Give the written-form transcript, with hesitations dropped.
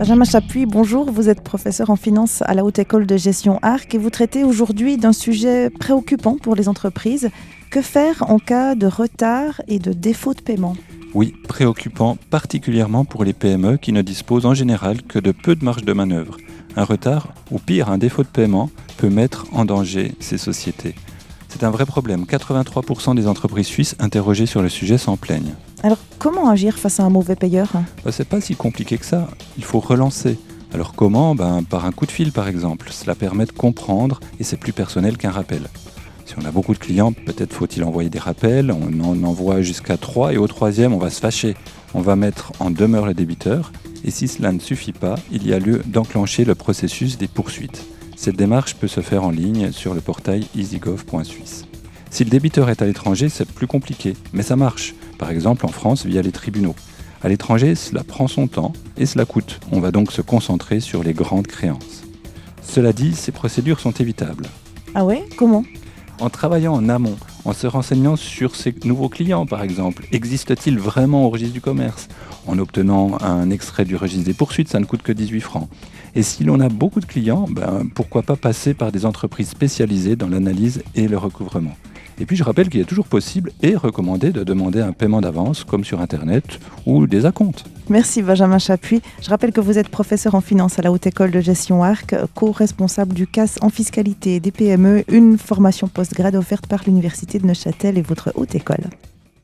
Benjamin Chapuis, bonjour. Vous êtes professeur en finance à la Haute École de Gestion Arc et vous traitez aujourd'hui d'un sujet préoccupant pour les entreprises. Que faire en cas de retard et de défaut de paiement ? Oui, préoccupant particulièrement pour les PME qui ne disposent en général que de peu de marge de manœuvre. Un retard, ou pire, un défaut de paiement, peut mettre en danger ces sociétés. C'est un vrai problème. 83% des entreprises suisses interrogées sur le sujet s'en plaignent. Alors, comment agir face à un mauvais payeur ? C'est pas si compliqué que ça. Il faut relancer. Alors comment ? Par un coup de fil par exemple. Cela permet de comprendre et c'est plus personnel qu'un rappel. Si on a beaucoup de clients, peut-être faut-il envoyer des rappels. On en envoie jusqu'à 3 et au 3e, on va se fâcher. On va mettre en demeure le débiteur. Et si cela ne suffit pas, il y a lieu d'enclencher le processus des poursuites. Cette démarche peut se faire en ligne sur le portail easygov.suisse. Si le débiteur est à l'étranger, c'est plus compliqué, mais ça marche. Par exemple en France via les tribunaux. À l'étranger, cela prend son temps et cela coûte. On va donc se concentrer sur les grandes créances. Cela dit, ces procédures sont évitables. Ah ouais ? Comment ? En travaillant en amont, en se renseignant sur ces nouveaux clients par exemple, existe-t-il vraiment au registre du commerce ? En obtenant un extrait du registre des poursuites, ça ne coûte que 18 francs. Et si l'on a beaucoup de clients, pourquoi pas passer par des entreprises spécialisées dans l'analyse et le recouvrement. Et puis je rappelle qu'il est toujours possible et recommandé de demander un paiement d'avance comme sur Internet ou des acomptes. Merci Benjamin Chapuis. Je rappelle que vous êtes professeur en finance à la Haute École de Gestion Arc, co-responsable du CAS en fiscalité des PME, une formation post-grade offerte par l'Université de Neuchâtel et votre Haute École.